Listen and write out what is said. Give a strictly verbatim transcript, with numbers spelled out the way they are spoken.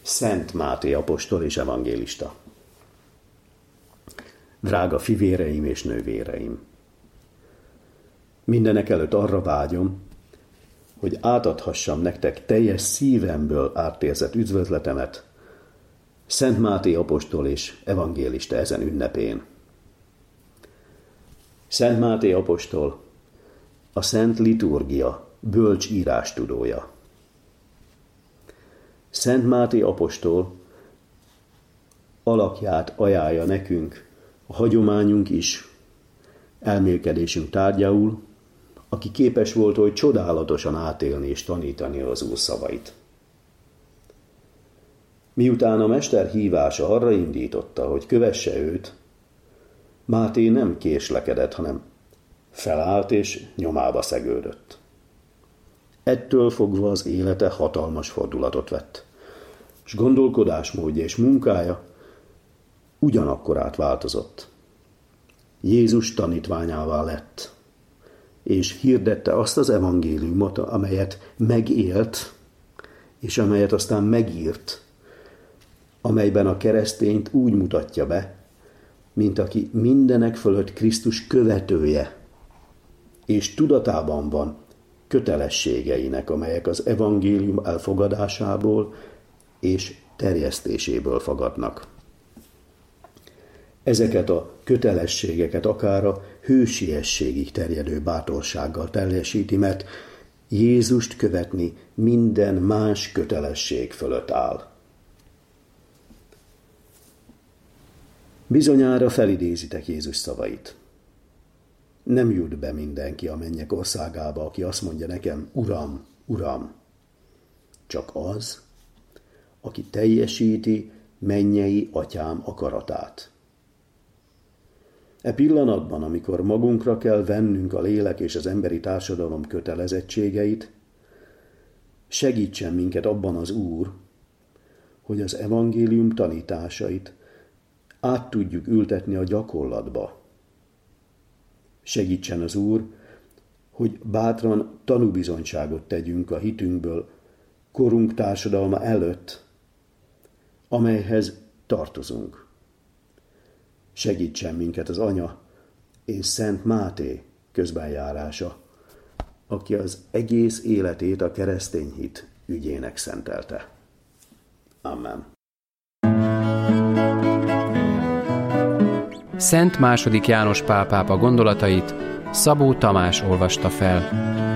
Szent Máté apostol és evangélista. Drága fivéreim és nővéreim! Mindenek előtt arra vágyom, hogy átadhassam nektek teljes szívemből átérzett üdvözletemet Szent Máté apostol és evangélista ezen ünnepén. Szent Máté apostol a Szent Liturgia bölcs írástudója. Szent Máté apostol alakját ajánlja nekünk a hagyományunk is, elmélkedésünk tárgyául, aki képes volt oly csodálatosan átélni és tanítani az Úr szavait. Miután a mester hívása arra indította, hogy kövesse őt, Máté nem késlekedett, hanem felállt és nyomába szegődött. Ettől fogva az élete hatalmas fordulatot vett, és gondolkodásmódja és munkája ugyanakkor átváltozott. Jézus tanítványává lett, és hirdette azt az evangéliumot, amelyet megélt, és amelyet aztán megírt, amelyben a keresztényt úgy mutatja be, mint aki mindenek fölött Krisztus követője, és tudatában van kötelességeinek, amelyek az evangélium elfogadásából és terjesztéséből fogadnak. Ezeket a kötelességeket akár a hősiességig terjedő bátorsággal teljesíti, mert Jézust követni minden más kötelesség fölött áll. Bizonyára felidézitek Jézus szavait. Nem jut be mindenki a mennyek országába, aki azt mondja nekem, Uram, Uram, csak az, aki teljesíti mennyei atyám akaratát. E pillanatban, amikor magunkra kell vennünk a lélek és az emberi társadalom kötelezettségeit, segítsen minket abban az Úr, hogy az evangélium tanításait át tudjuk ültetni a gyakorlatba. Segítsen az Úr, hogy bátran tanúbizonyságot tegyünk a hitünkből korunk társadalma előtt, amelyhez tartozunk. Segítsen minket az Anya és Szent Máté közbenjárása, aki az egész életét a keresztény hit ügyének szentelte. Amen. Szent második János Pál pápa gondolatait Szabó Tamás olvasta fel.